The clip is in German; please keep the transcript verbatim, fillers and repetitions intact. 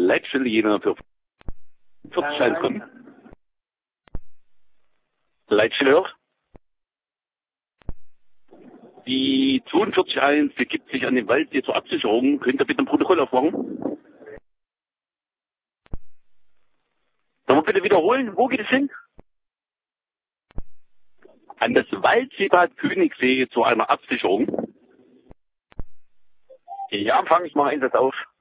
Leitstelle Jena für vierzig eins kommen. Leitstelle hört. Die zweiundvierzig eins begibt sich an den Waldsee zur Absicherung. Könnt ihr bitte ein Protokoll aufmachen? Sollen wir bitte wiederholen? Wo geht es hin? An das Waldseebad Königssee zu einer Absicherung. Ja, fange ich mal Einsatz auf.